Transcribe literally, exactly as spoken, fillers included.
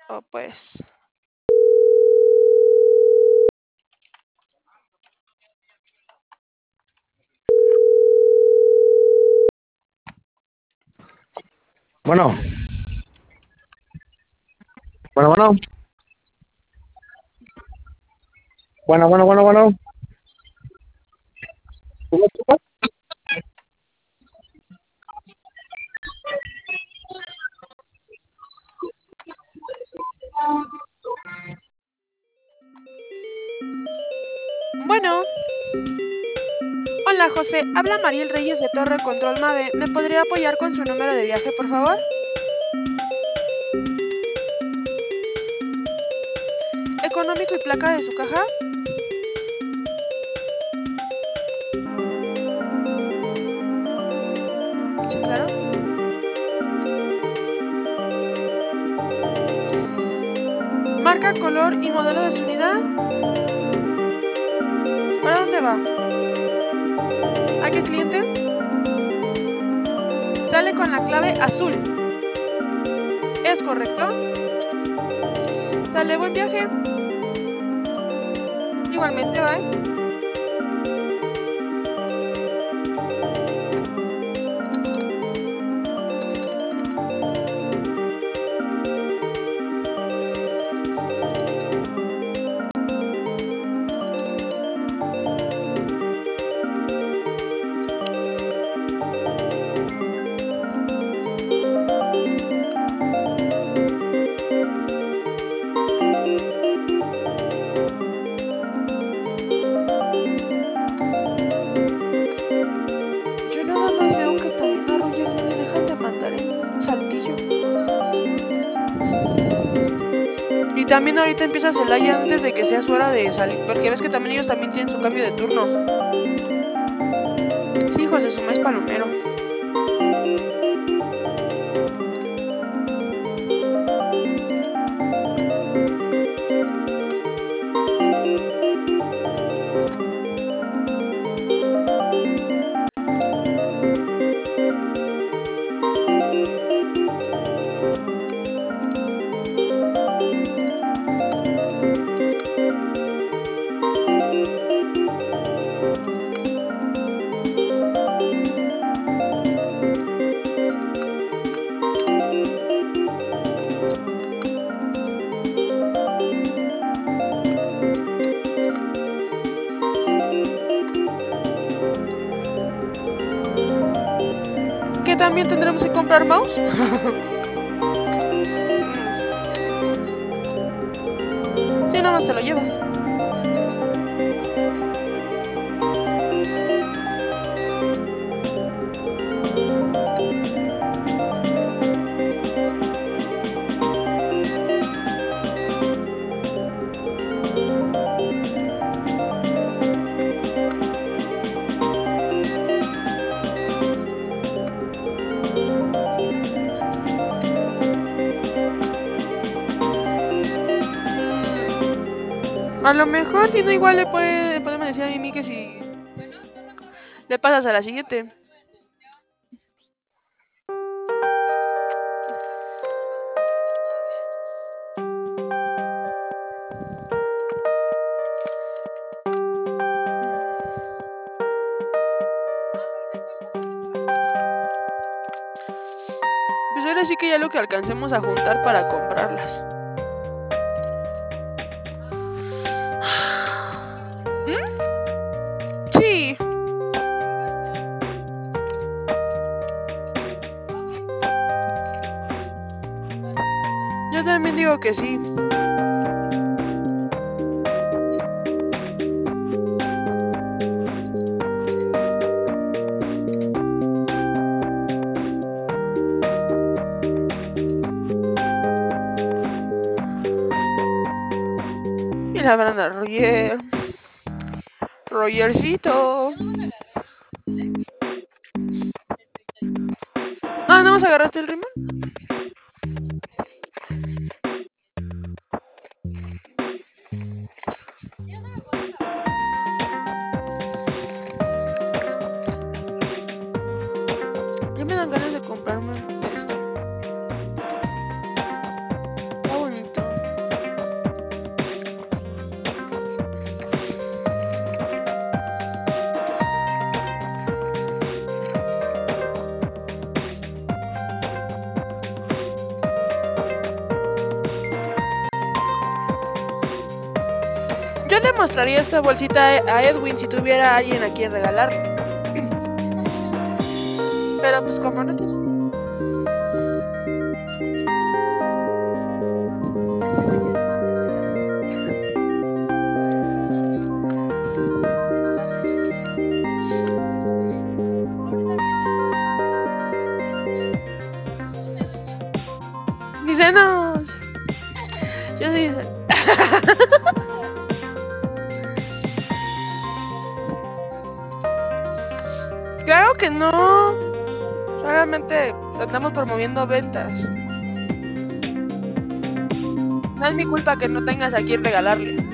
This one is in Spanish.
Oh, pues. Bueno, bueno, bueno, bueno, bueno, bueno, bueno. ¿Cómo estás? Bueno. Hola, José. Habla Mariel Reyes de Torre Control Mave. ¿Me podría apoyar con su número de viaje, por favor? ¿Económico y placa de su caja? Sí, claro. Marca, color y modelo de su unidad. ¿Para dónde va? ¿A qué cliente? Sale con la clave azul. ¿Es correcto? Sale, buen viaje. Igualmente, bye. Yo nada más veo que también a Roger no le dejan de mandar en Saltillo. Y también ahorita empieza Celaya antes de que sea su hora de salir, porque ves que también ellos también tienen su cambio de turno. Sí, hijos de su maíz palomero. ¿Que también tendremos que comprar mouse? Sí, nada más te lo llevas. A lo mejor, si no, igual le puede, podemos decir a Mimi que si le pasas a la siguiente. Pues ahora sí que ya lo que alcancemos a juntar para comprarlas. ¿Mm? Sí. Yo también digo que sí. Y la verán a Roger. Rogercito. Ah, ¿no más agarraste el rimón? Ya me dan ganas de comprarme esto. Está bonito. yo le mostraría esta bolsita a Edwin si tuviera alguien a quien regalarle. Pero pues como no tiene. Dice, no. Yo sí. Claro que no. Solamente andamos promoviendo ventas. No es mi culpa que no tengas a quien regalarle.